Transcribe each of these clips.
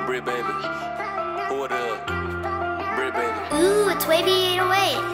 Brit baby. Who it up? Brit baby. Ooh, it's Wavy 808.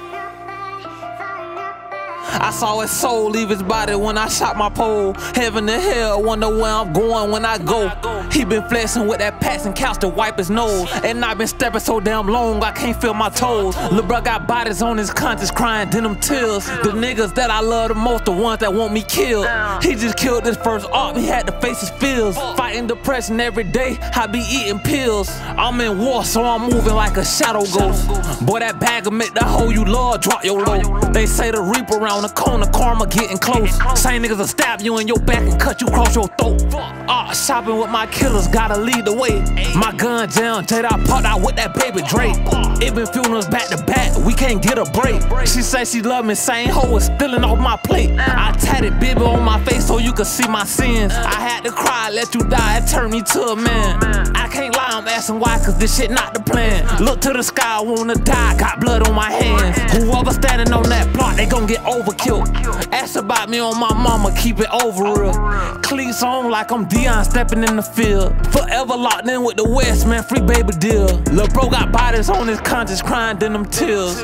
I saw his soul leave his body when I shot my pole. Heaven and hell, wonder where I'm going when I go. He been flexing with that Paxson couch to wipe his nose. And I been stepping so damn long I can't feel my toes. Lil' bro got bodies on his conscience crying denim tears. The niggas that I love the most, the ones that want me killed. He just killed his first op, he had to face his fears. Fighting depression every day, I be eating pills. I'm in war, so I'm moving like a shadow ghost. Boy, that bag will make the hoe you love drop your low. They say the reaper around the corner, karma getting close. Same niggas will stab you in your back and cut you across your throat. Shopping with my killers, gotta lead the way. My gun down, Jada popped out with that baby Drake. It been fueling us back to back, we can't get a break. She say she love me, same hoe is stealing off my plate. I tatted Bibby on my face so you could see my sins. I had to cry, let you die, it turned me to a man. I can't lie, I'm asking why, cause this shit not the plan. Look to the sky, I wanna die, got blood on my hands. Whoever standing on that block, they gon' get overkilled. Ask about me on my mama, keep it over real. Cleats on like I'm Deion stepping in the field. Forever locked in with the West, man, free baby deal. Lil' bro got bodies on his conscience crying denim tears.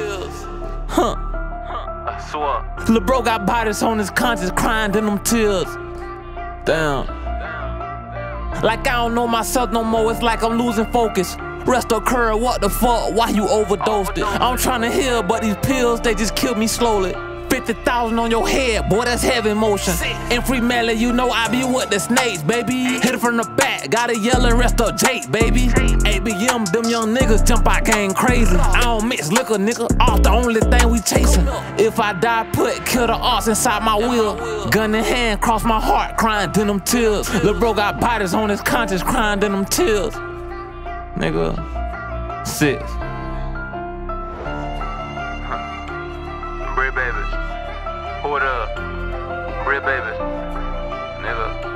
I swear. Lil' bro got bodies on his conscience crying denim tears. Damn. Like I don't know myself no more, it's like I'm losing focus. Rest occurred, what the fuck, why you overdosed it? I'm trying to heal, but these pills, they just kill me slowly. 50,000 on your head, boy, that's heavy motion. In Free Melly, you know I be with the snakes, baby. Hit it from the back, gotta yell and rest up Jake, baby. ABM, them young niggas jump out gang crazy. I don't mix liquor, nigga, off the only thing we chasing. If I die, put kill the arts inside my wheel. Gun in hand, cross my heart, crying denim tears. Lil' bro got bodies on his conscience, crying denim tears. Nigga, 6. Brit baby. Who it up? Brit baby. Nigga.